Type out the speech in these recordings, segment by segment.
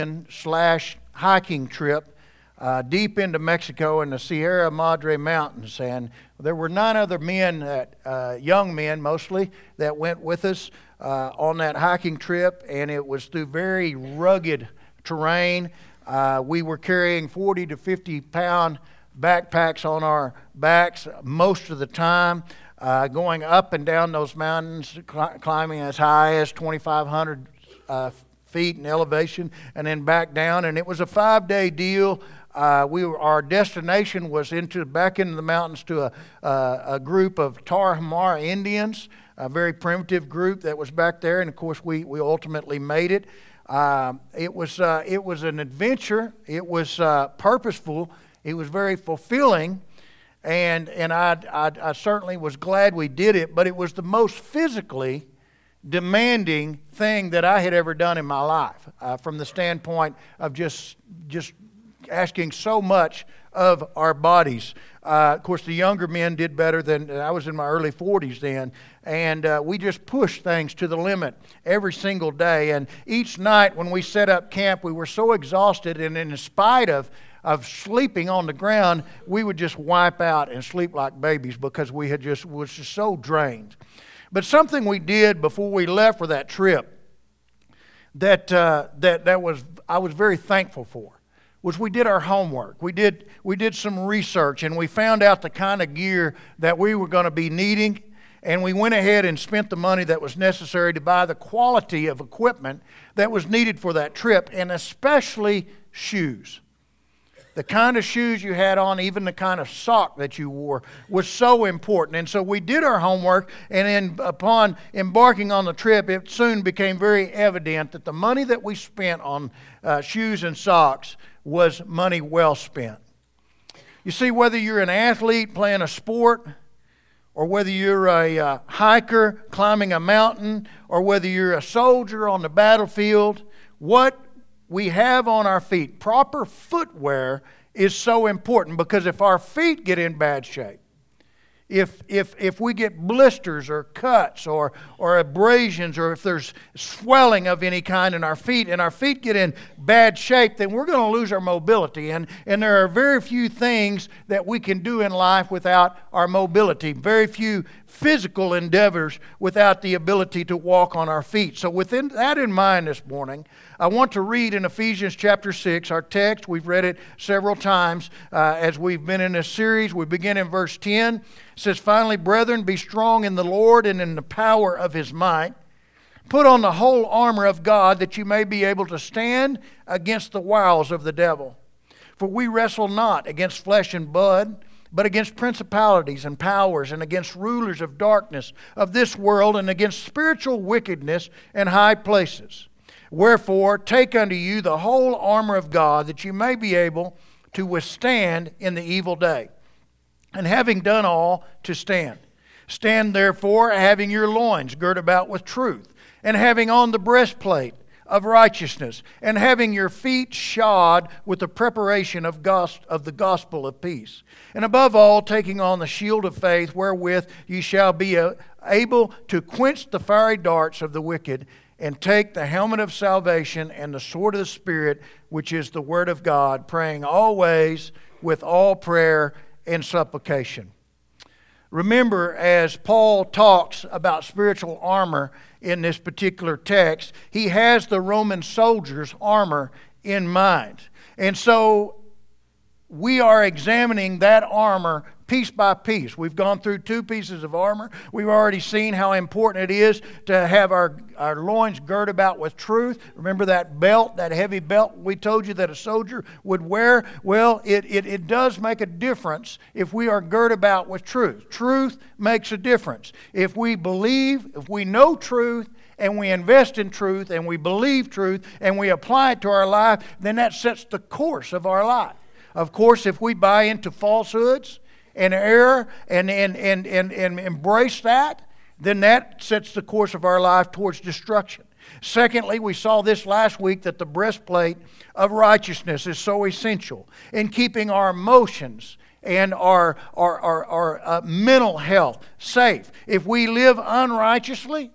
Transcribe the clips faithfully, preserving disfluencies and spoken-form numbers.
slash hiking trip uh, deep into Mexico in the Sierra Madre Mountains, and there were nine other men, that, uh, young men mostly, that went with us uh, on that hiking trip, and it was through very rugged terrain. Uh, we were carrying forty to fifty pound backpacks on our backs most of the time, uh, going up and down those mountains, cl- climbing as high as twenty-five hundred uh, feet in elevation, and then back down. And it was a five-day deal. Uh, we were, our destination was into back into the mountains to a, uh, a group of Tarahumara Indians, a very primitive group that was back there. And of course, we we ultimately made it. Uh, it was uh, it was an adventure. It was uh, purposeful. It was very fulfilling, and and I, I I certainly was glad we did it. But it was the most physically demanding thing that I had ever done in my life, uh, from the standpoint of just just asking so much of our bodies. Uh, of course, the younger men did better than I was in my early forties then, and uh, we just pushed things to the limit every single day. And each night when we set up camp, we were so exhausted, and in spite of of sleeping on the ground, we would just wipe out and sleep like babies because we had just was just so drained. But something we did before we left for that trip that uh, that that was I was very thankful for was we did our homework. We did we did some research, and we found out the kind of gear that we were going to be needing, and we went ahead and spent the money that was necessary to buy the quality of equipment that was needed for that trip, and especially shoes. The kind of shoes you had on, even the kind of sock that you wore, was so important. And so we did our homework, and then upon embarking on the trip, it soon became very evident that the money that we spent on uh, shoes and socks was money well spent. You see, whether you're an athlete playing a sport, or whether you're a uh, hiker climbing a mountain, or whether you're a soldier on the battlefield, what we have on our feet, proper footwear, is so important, because if our feet get in bad shape, if if if we get blisters or cuts or or abrasions, or if there's swelling of any kind in our feet, and our feet get in bad shape, then we're going to lose our mobility. And and there are very few things that we can do in life without our mobility. Very few physical endeavors without the ability to walk on our feet. So with that in mind this morning, I want to read in Ephesians chapter six, our text. We've read it several times uh, as we've been in this series. We begin in verse ten. It says, "Finally, brethren, be strong in the Lord and in the power of His might. Put on the whole armor of God, that you may be able to stand against the wiles of the devil. For we wrestle not against flesh and blood, but against principalities and powers, and against rulers of darkness of this world, and against spiritual wickedness in high places. Wherefore, take unto you the whole armor of God, that you may be able to withstand in the evil day. And having done all, to stand. Stand therefore, having your loins girt about with truth, and having on the breastplate of righteousness, and having your feet shod with the preparation of, gos- of the gospel of peace. And above all, taking on the shield of faith, wherewith ye shall be uh, able to quench the fiery darts of the wicked, and take the helmet of salvation and the sword of the Spirit, which is the word of God, praying always with all prayer and supplication." Remember, as Paul talks about spiritual armor in this particular text, he has the Roman soldiers' armor in mind. And so we are examining that armor piece by piece. We've gone through two pieces of armor. We've already seen how important it is to have our, our loins girt about with truth. Remember that belt, that heavy belt we told you that a soldier would wear? Well, it, it, it does make a difference if we are girt about with truth. Truth makes a difference. If we believe, if we know truth, and we invest in truth, and we believe truth, and we apply it to our life, then that sets the course of our life. Of course, if we buy into falsehoods and error and, and, and, and, and embrace that, then that sets the course of our life towards destruction. Secondly, we saw this last week, that the breastplate of righteousness is so essential in keeping our emotions and our, our, our, our uh, mental health safe. If we live unrighteously,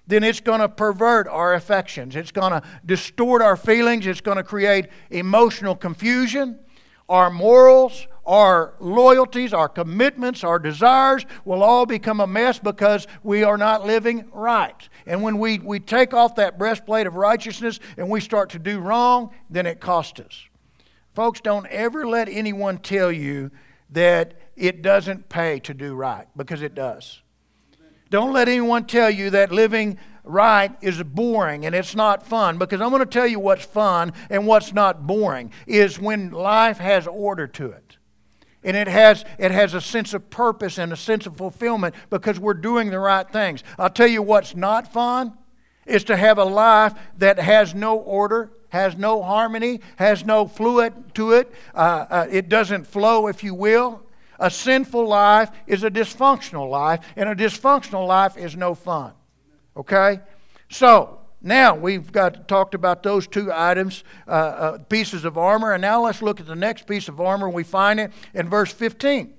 then it's going to pervert our affections. It's going to distort our feelings. It's going to create emotional confusion. Our morals, our loyalties, our commitments, our desires will all become a mess because we are not living right. And when we, we take off that breastplate of righteousness and we start to do wrong, then it costs us. Folks, don't ever let anyone tell you that it doesn't pay to do right, because it does. Don't let anyone tell you that living right is boring and it's not fun, because I'm going to tell you what's fun and what's not boring is when life has order to it. And it has it has a sense of purpose and a sense of fulfillment because we're doing the right things. I'll tell you what's not fun is to have a life that has no order, has no harmony, has no fluid to it. Uh, uh, it doesn't flow, if you will. A sinful life is a dysfunctional life, and a dysfunctional life is no fun. Okay? So, now we've got talked about those two items, uh, uh, pieces of armor, and now let's look at the next piece of armor. We find it in verse fifteen.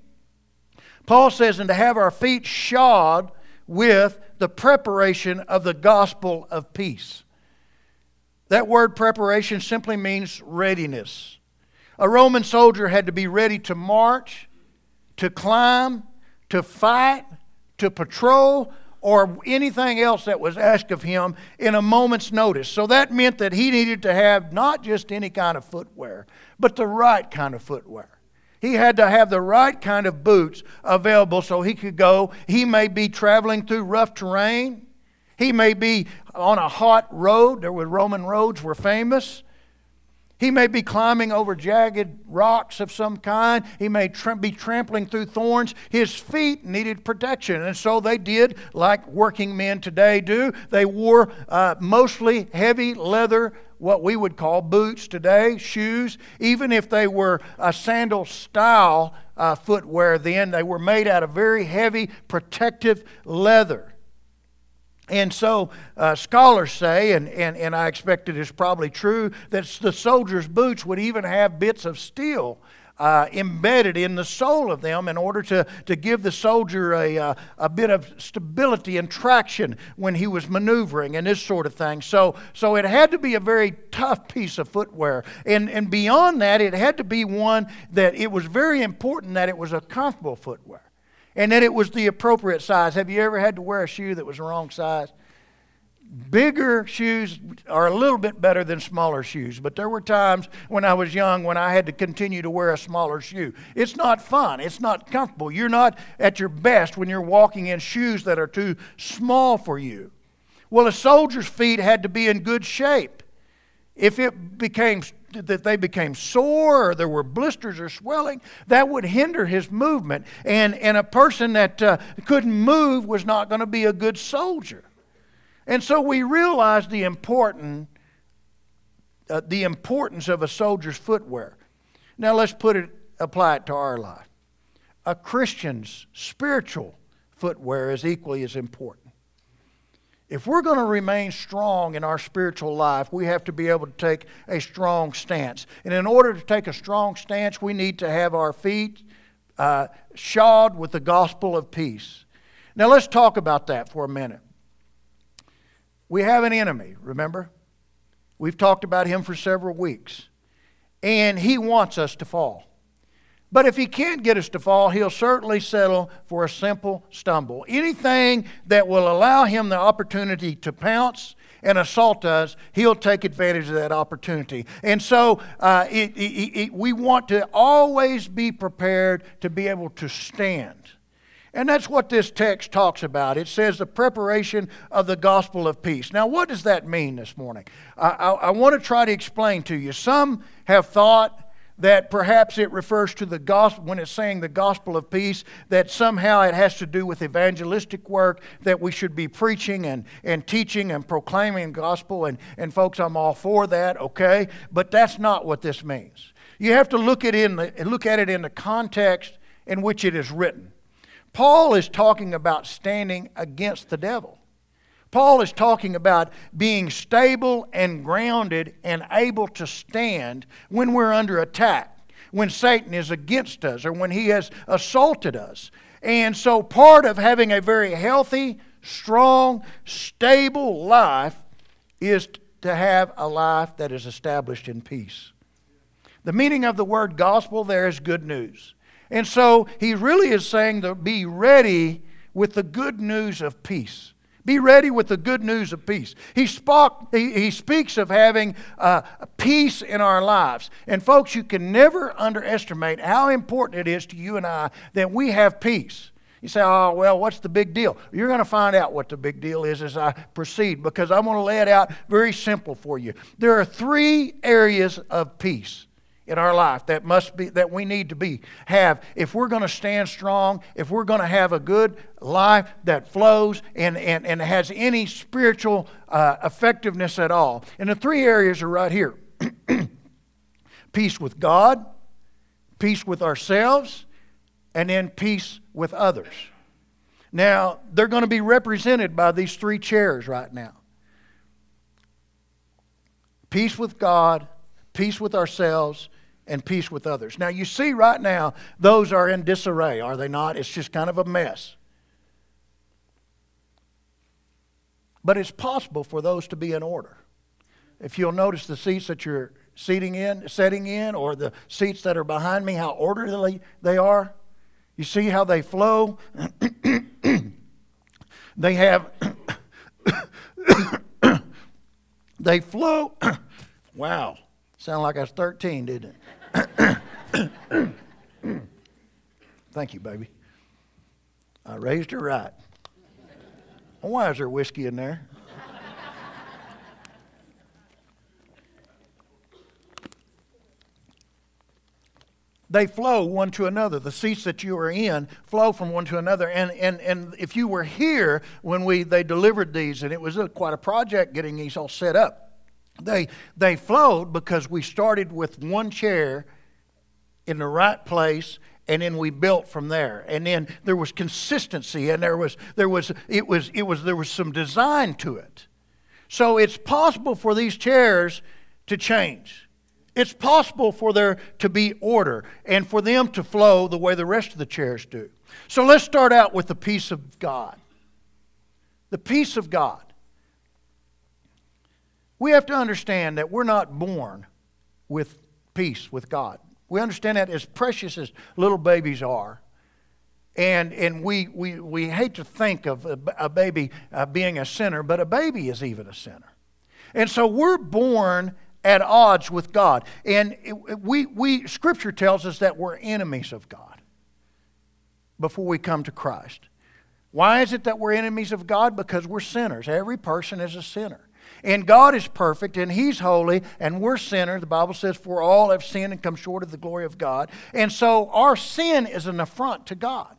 Paul says, and to have our feet shod with the preparation of the gospel of peace. That word preparation simply means readiness. A Roman soldier had to be ready to march, to climb, to fight, to patrol, or anything else that was asked of him in a moment's notice. So that meant that he needed to have not just any kind of footwear, but the right kind of footwear. He had to have the right kind of boots available so he could go. He may be traveling through rough terrain. He may be on a hot road. There were Roman roads were famous. He may be climbing over jagged rocks of some kind. He may tra- be trampling through thorns. His feet needed protection. And so they did like working men today do. They wore uh, mostly heavy leather, what we would call boots today, shoes. Even if they were a sandal style uh, footwear then, they were made out of very heavy protective leather. And so uh, scholars say, and, and, and I expect it is probably true, that the soldier's boots would even have bits of steel uh, embedded in the sole of them in order to, to give the soldier a, a, a bit of stability and traction when he was maneuvering and this sort of thing. So, so it had to be a very tough piece of footwear. And, and beyond that, it had to be one that it was very important that it was a comfortable footwear. And that it was the appropriate size. Have you ever had to wear a shoe that was the wrong size? Bigger shoes are a little bit better than smaller shoes. But there were times when I was young when I had to continue to wear a smaller shoe. It's not fun. It's not comfortable. You're not at your best when you're walking in shoes that are too small for you. Well, a soldier's feet had to be in good shape. If it became that they became sore or there were blisters or swelling, that would hinder his movement. And, and a person that uh, couldn't move was not going to be a good soldier. And so we realize the important, uh, the importance of a soldier's footwear. Now let's put it, apply it to our life. A Christian's spiritual footwear is equally as important. If we're going to remain strong in our spiritual life, we have to be able to take a strong stance. And in order to take a strong stance, we need to have our feet uh, shod with the gospel of peace. Now let's talk about that for a minute. We have an enemy, remember? We've talked about him for several weeks. And he wants us to fall. But if he can't get us to fall, he'll certainly settle for a simple stumble. Anything that will allow him the opportunity to pounce and assault us, he'll take advantage of that opportunity. And so uh, it, it, it, we want to always be prepared to be able to stand. And that's what this text talks about. It says the preparation of the gospel of peace. Now, what does that mean this morning? I, I, I want to try to explain to you. Some have thought that perhaps it refers to the gospel, when it's saying the gospel of peace, that somehow it has to do with evangelistic work, that we should be preaching and, and teaching and proclaiming the gospel. And, and folks, I'm all for that, okay? But that's not what this means. You have to look at, in the, look at it in the context in which it is written. Paul is talking about standing against the devil. Paul is talking about being stable and grounded and able to stand when we're under attack, when Satan is against us or when he has assaulted us. And so part of having a very healthy, strong, stable life is to have a life that is established in peace. The meaning of the word gospel there is good news. And so he really is saying to be ready with the good news of peace. Be ready with the good news of peace. He, spoke, he, he speaks of having uh, peace in our lives. And folks, you can never underestimate how important it is to you and I that we have peace. You say, oh, well, what's the big deal? You're going to find out what the big deal is as I proceed, because I'm going to lay it out very simple for you. There are three areas of peace in our life that must be, that we need to be, have, if we're going to stand strong, if we're going to have a good life that flows and, and, and has any spiritual uh, effectiveness at all. And the three areas are right here. Peace with God, peace with ourselves, and then peace with others. Now, they're going to be represented by these three chairs right now. Peace with God, peace with ourselves, and peace with others. Now, you see right now, those are in disarray, are they not? It's just kind of a mess. But it's possible for those to be in order. If you'll notice the seats that you're seating in, setting in, or the seats that are behind me, how orderly they are. You see how they flow? They have, they flow. Wow. Sounded like I was thirteen, didn't it? Thank you, baby. I raised her right. Why is there whiskey in there? They flow one to another. The seats that you are in flow from one to another. And and and if you were here when we they delivered these, and it was a, quite a project getting these all set up, they they flowed because we started with one chair in the right place, and then we built from there. And then there was consistency, and there was there was it was it was there was some design to it. So it's possible for these chairs to change. It's possible for there to be order and for them to flow the way the rest of the chairs do. So let's start out with the peace of God. The peace of God. We have to understand that we're not born with peace with God. We understand that as precious as little babies are. And and we, we, we hate to think of a, a baby uh, being a sinner, but a baby is even a sinner. And so we're born at odds with God. And it, we, we, Scripture tells us that we're enemies of God before we come to Christ. Why is it that we're enemies of God? Because we're sinners. Every person is a sinner. And God is perfect, and He's holy, and we're sinners. The Bible says, for all have sinned and come short of the glory of God. And so our sin is an affront to God.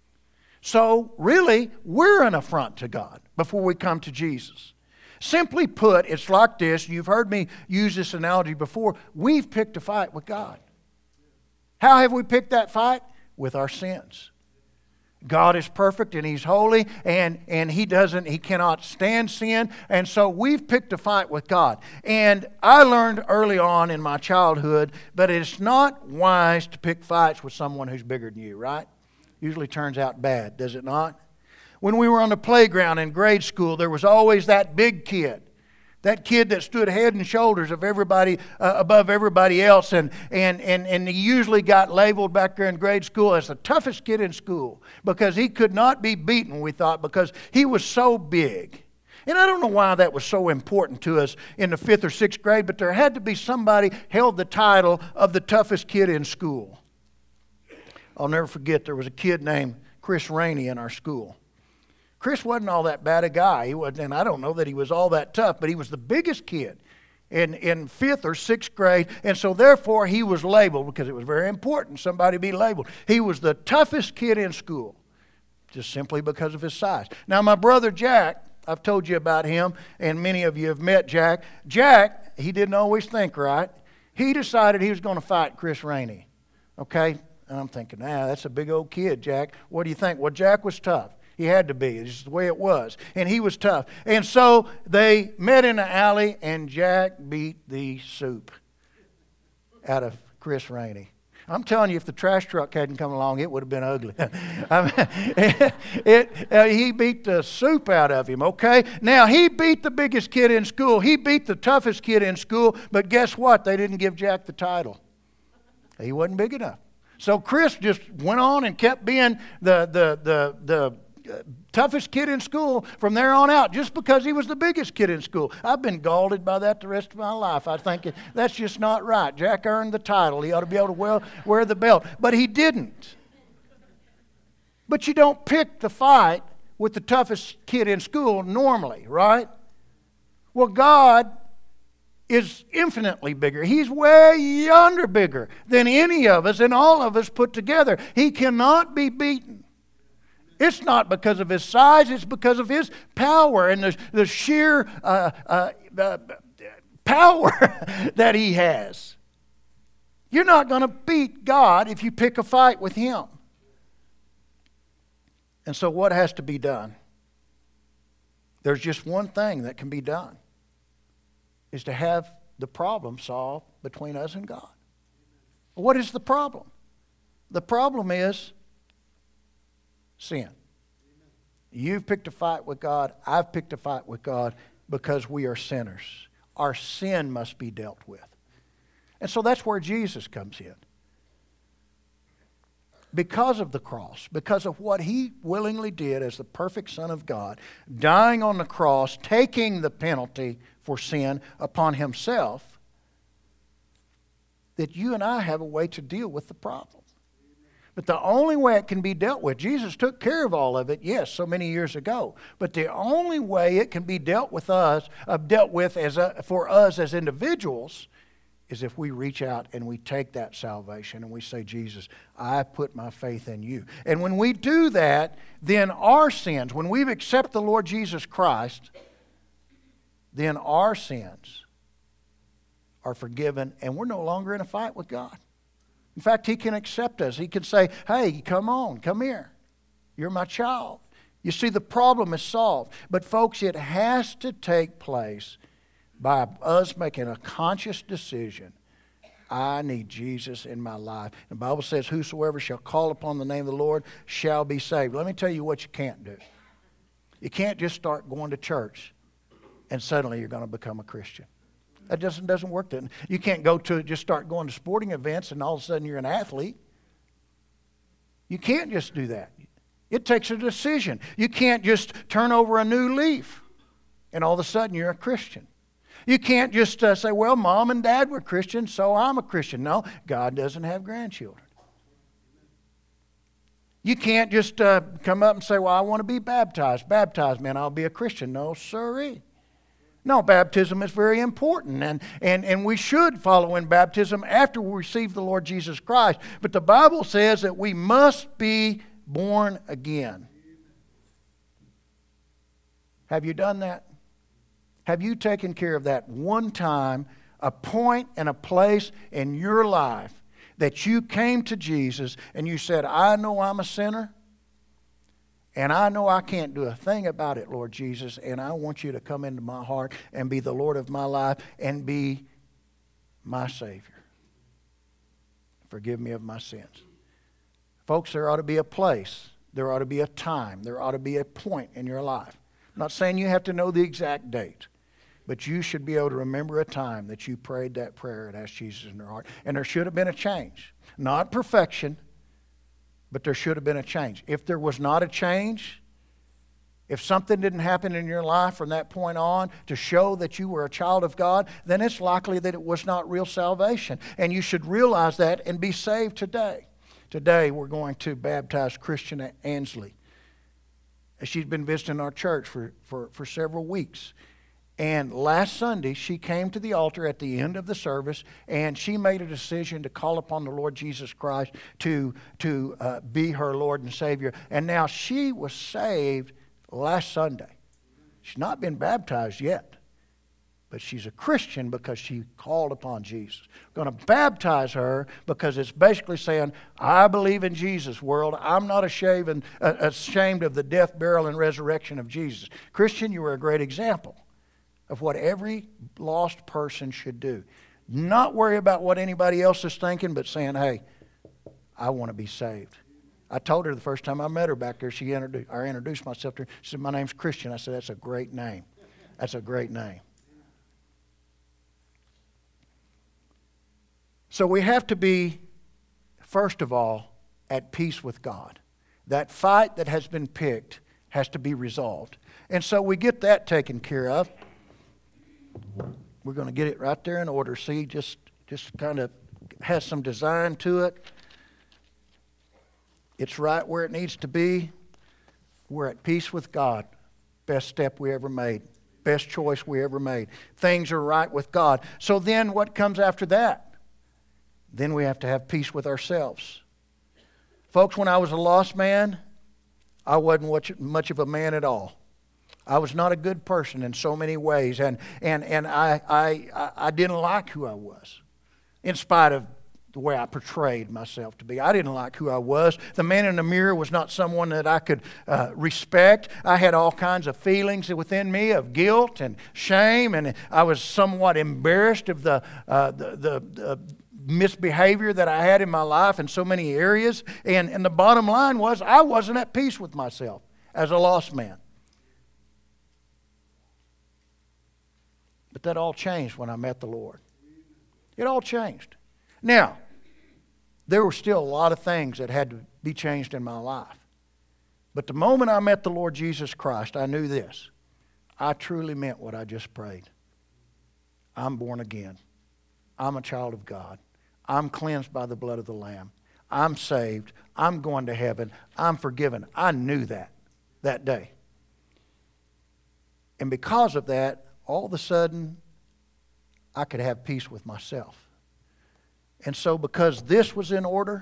So really, we're an affront to God before we come to Jesus. Simply put, it's like this. You've heard me use this analogy before. We've picked a fight with God. How have we picked that fight? With our sins. God is perfect and He's holy, and, and He doesn't, He cannot stand sin. And so we've picked a fight with God. And I learned early on in my childhood, but it's not wise to pick fights with someone who's bigger than you, right? Usually turns out bad, does it not? When we were on the playground in grade school, there was always that big kid. That kid that stood head and shoulders of everybody uh, above everybody else. And, and, and, and he usually got labeled back there in grade school as the toughest kid in school. Because he could not be beaten, we thought, because he was so big. And I don't know why that was so important to us in the fifth or sixth grade, but there had to be somebody held the title of the toughest kid in school. I'll never forget, there was a kid named Chris Rainey in our school. Chris wasn't all that bad a guy. He wasn't, and I don't know that he was all that tough, but he was the biggest kid in, in fifth or sixth grade. And so therefore he was labeled, because it was very important somebody be labeled. He was the toughest kid in school, just simply because of his size. Now my brother Jack, I've told you about him, and many of you have met Jack. Jack, he didn't always think right. He decided he was going to fight Chris Rainey. Okay? And I'm thinking, ah, that's a big old kid, Jack. What do you think? Well, Jack was tough. He had to be. It's just the way it was. And he was tough. And so they met in the alley, and Jack beat the soup out of Chris Rainey. I'm telling you, if the trash truck hadn't come along, it would have been ugly. I mean, it, it, uh, he beat the soup out of him, okay? Now, he beat the biggest kid in school. He beat the toughest kid in school. But guess what? They didn't give Jack the title. He wasn't big enough. So Chris just went on and kept being the, the, the, the, Uh, toughest kid in school from there on out, just because he was the biggest kid in school. I've been galled by that the rest of my life. I think it, that's just not right. Jack earned the title. He ought to be able to wear, wear the belt. But he didn't. But you don't pick the fight with the toughest kid in school normally, right? Well, God is infinitely bigger. He's way yonder bigger than any of us and all of us put together. He cannot be beaten. It's not because of His size, it's because of His power and the, the sheer uh, uh, uh, power that He has. You're not going to beat God if you pick a fight with Him. And so what has to be done? There's just one thing that can be done, is to have the problem solved between us and God. What is the problem? The problem is sin. You've picked a fight with God. I've picked a fight with God because we are sinners. Our sin must be dealt with. And so that's where Jesus comes in. Because of the cross, because of what He willingly did as the perfect Son of God, dying on the cross, taking the penalty for sin upon Himself, that you and I have a way to deal with the problem. But the only way it can be dealt with, Jesus took care of all of it, yes, so many years ago. But the only way it can be dealt with us, uh, dealt with as a, for us as individuals, is if we reach out and we take that salvation and we say, Jesus, I put my faith in You. And when we do that, then our sins, when we've accepted the Lord Jesus Christ, then our sins are forgiven and we're no longer in a fight with God. In fact, He can accept us. He can say, hey, come on, come here. You're my child. You see, the problem is solved. But folks, it has to take place by us making a conscious decision. I need Jesus in my life. The Bible says, whosoever shall call upon the name of the Lord shall be saved. Let me tell you what you can't do. You can't just start going to church and suddenly you're going to become a Christian. That doesn't, doesn't work then. You can't go to just start going to sporting events and all of a sudden you're an athlete. You can't just do that. It takes a decision. You can't just turn over a new leaf and all of a sudden you're a Christian. You can't just uh, say, well, Mom and Dad were Christians, so I'm a Christian. No, God doesn't have grandchildren. You can't just uh, come up and say, well, I want to be baptized. Baptized, man, I'll be a Christian. No, sirree. No, baptism is very important, and, and, and we should follow in baptism after we receive the Lord Jesus Christ. But the Bible says that we must be born again. Have you done that? Have you taken care of that one time, a point and a place in your life that you came to Jesus and you said, I know I'm a sinner, and I know I can't do a thing about it, Lord Jesus, and I want You to come into my heart and be the Lord of my life and be my Savior. Forgive me of my sins. Folks, there ought to be a place, there ought to be a time, there ought to be a point in your life. I'm not saying you have to know the exact date, but you should be able to remember a time that you prayed that prayer and asked Jesus in your heart. And there should have been a change. Not perfection, but there should have been a change. If there was not a change, if something didn't happen in your life from that point on to show that you were a child of God, then it's likely that it was not real salvation. And you should realize that and be saved today. Today we're going to baptize Christian Ansley. She's been visiting our church for, for, for several weeks. And last Sunday, she came to the altar at the end of the service, and she made a decision to call upon the Lord Jesus Christ to, to uh, be her Lord and Savior. And now she was saved last Sunday. She's not been baptized yet, but she's a Christian because she called upon Jesus. We're going to baptize her because it's basically saying, I believe in Jesus, world. I'm not ashamed, uh, ashamed of the death, burial, and resurrection of Jesus. Christian, you were a great example of what every lost person should do. Not worry about what anybody else is thinking, but saying, hey, I want to be saved. I told her the first time I met her back there, she introduced, I introduced myself to her. She said, my name's Christian. I said, that's a great name. That's a great name. So we have to be, first of all, at peace with God. That fight that has been picked has to be resolved. And so we get that taken care of. We're going to get it right there in order. See, just, just kind of has some design to it. It's right where it needs to be. We're at peace with God. Best step we ever made. Best choice we ever made. Things are right with God. So then what comes after that? Then we have to have peace with ourselves. Folks, when I was a lost man, I wasn't much of a man at all. I was not a good person in so many ways, and and and I I I didn't like who I was, in spite of the way I portrayed myself to be. I didn't like who I was. The man in the mirror was not someone that I could uh, respect. I had all kinds of feelings within me of guilt and shame, and I was somewhat embarrassed of the uh, the the. the misbehavior that I had in my life in so many areas. And, and the bottom line was I wasn't at peace with myself as a lost man. But that all changed when I met the Lord. It all changed. Now, there were still a lot of things that had to be changed in my life. But the moment I met the Lord Jesus Christ, I knew this. I truly meant what I just prayed. I'm born again. I'm a child of God. I'm cleansed by the blood of the Lamb. I'm saved. I'm going to heaven. I'm forgiven. I knew that that day. And because of that, all of a sudden, I could have peace with myself. And so because this was in order,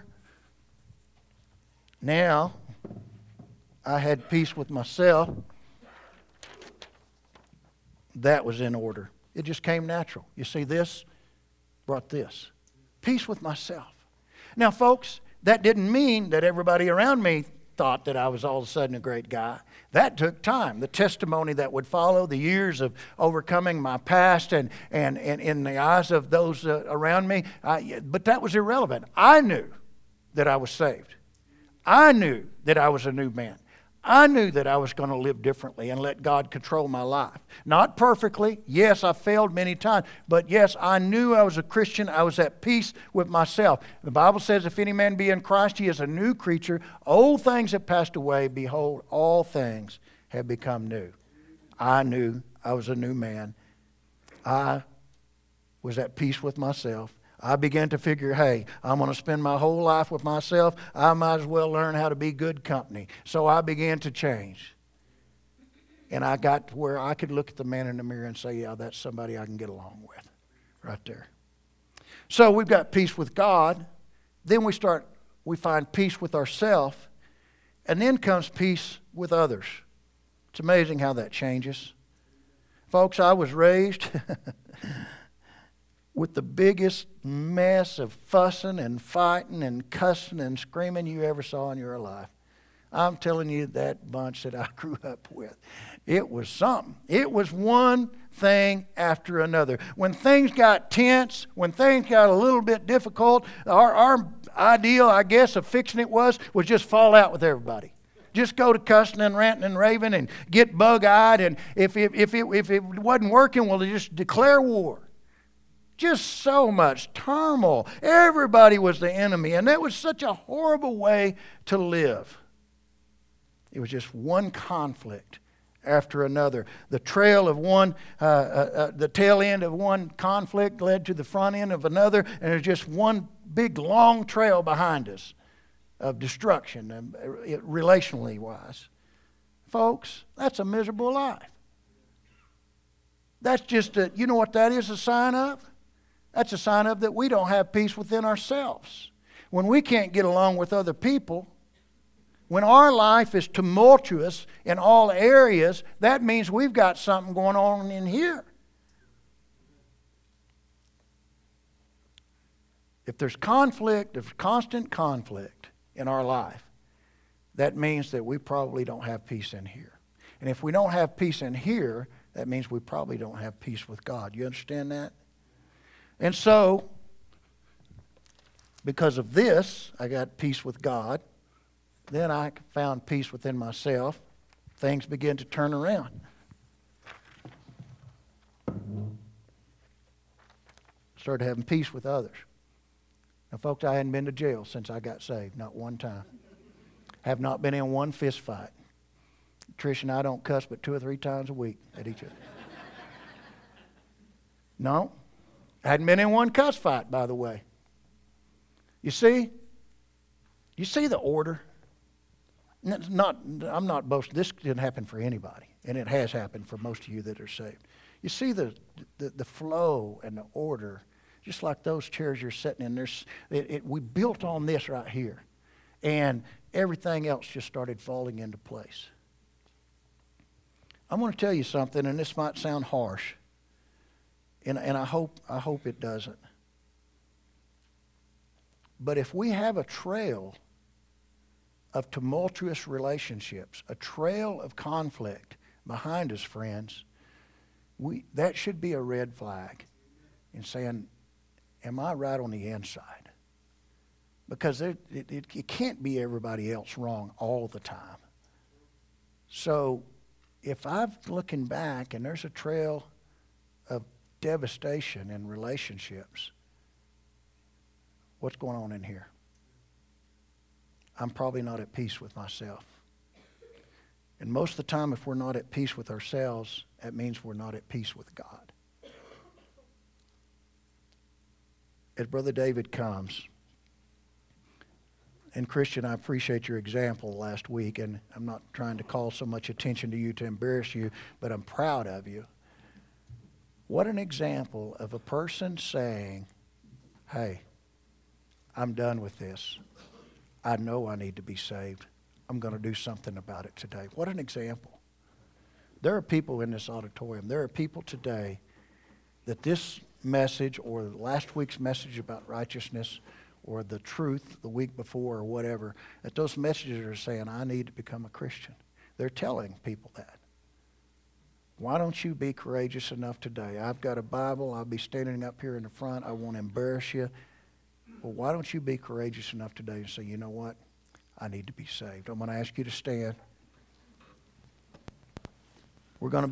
now I had peace with myself. That was in order. It just came natural. You see, this brought this. Peace with myself. Now, folks, that didn't mean that everybody around me thought that I was all of a sudden a great guy. That took time. The testimony that would follow, the years of overcoming my past and, and, and in the eyes of those uh, around me, I, but that was irrelevant. I knew that I was saved. I knew that I was a new man. I knew that I was going to live differently and let God control my life. Not perfectly. Yes, I failed many times. But yes, I knew I was a Christian. I was at peace with myself. The Bible says, if any man be in Christ, he is a new creature. Old things have passed away. Behold, all things have become new. I knew I was a new man. I was at peace with myself. I began to figure, hey, I'm going to spend my whole life with myself. I might as well learn how to be good company. So I began to change. And I got to where I could look at the man in the mirror and say, yeah, that's somebody I can get along with. Right there. So we've got peace with God. Then we start, we find peace with ourselves. And then comes peace with others. It's amazing how that changes. Folks, I was raised with the biggest mess of fussing and fighting and cussing and screaming you ever saw in your life. I'm telling you, that bunch that I grew up with, it was something. It was one thing after another. When things got tense, when things got a little bit difficult, our, our ideal, I guess, of fixing it was, was just fall out with everybody. Just go to cussing and ranting and raving and get bug-eyed. And if, if, if, it, if it wasn't working, well, just declare war. Just so much turmoil. Everybody was the enemy. And that was such a horrible way to live. It was just one conflict after another. The trail of one, uh, uh, uh, the tail end of one conflict led to the front end of another. And there's just one big long trail behind us of destruction, uh, relationally wise. Folks, that's a miserable life. That's just a, you know what that is a sign of? That's a sign of that we don't have peace within ourselves. When we can't get along with other people, when our life is tumultuous in all areas, that means we've got something going on in here. If there's conflict, if there's constant conflict in our life, that means that we probably don't have peace in here. And if we don't have peace in here, that means we probably don't have peace with God. You understand that? And so, Because of this, I got peace with God. Then I found peace within myself. Things began to turn around. Started having peace with others. Now, folks, I hadn't been to jail since I got saved, not one time. Have not been in one fist fight. Trish and I don't cuss but two or three times a week at each other. No. I hadn't been in one cuss fight, by the way. You see? You see the order? It's not, I'm not boasting. This didn't happen for anybody, and it has happened for most of you that are saved. You see the the, the flow and the order, just like those chairs you're sitting in. There's, it, it, we built on this right here, and everything else just started falling into place. I'm going to tell you something, and this might sound harsh, and, and I hope I hope it doesn't. But if we have a trail of tumultuous relationships, a trail of conflict behind us, friends, we that should be a red flag in saying, am I right on the inside? Because it, it, it can't be everybody else wrong all the time. So if I'm looking back and there's a trail of devastation in relationships, what's going on in here? I'm probably not at peace with myself. And most of the time, if we're not at peace with ourselves, that means we're not at peace with God. As Brother David comes, and Christian, I appreciate your example last week, and I'm not trying to call so much attention to you to embarrass you, but I'm proud of you. What an example of a person saying, hey, I'm done with this. I know I need to be saved. I'm going to do something about it today. What an example. There are people in this auditorium, there are people today that this message or last week's message about righteousness or the truth the week before or whatever, that those messages are saying, I need to become a Christian. They're telling people that. Why don't you be courageous enough today? I've got a Bible. I'll be standing up here in the front. I won't embarrass you. Well, why don't you be courageous enough today and say, you know what? I need to be saved. I'm going to ask you to stand. We're going to